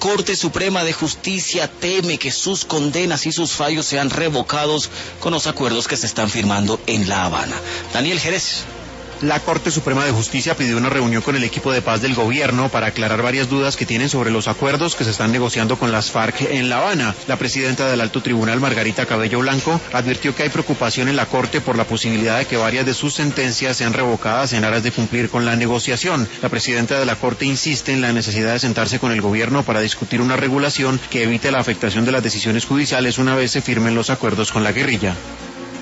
Corte Suprema de Justicia teme que sus condenas y sus fallos sean revocados con los acuerdos que se están firmando en La Habana. Daniel Jerez. La Corte Suprema de Justicia pidió una reunión con el equipo de paz del gobierno para aclarar varias dudas que tienen sobre los acuerdos que se están negociando con las FARC en La Habana. La presidenta del Alto Tribunal, Margarita Cabello Blanco, advirtió que hay preocupación en la Corte por la posibilidad de que varias de sus sentencias sean revocadas en aras de cumplir con la negociación. La presidenta de la Corte insiste en la necesidad de sentarse con el gobierno para discutir una regulación que evite la afectación de las decisiones judiciales una vez se firmen los acuerdos con la guerrilla.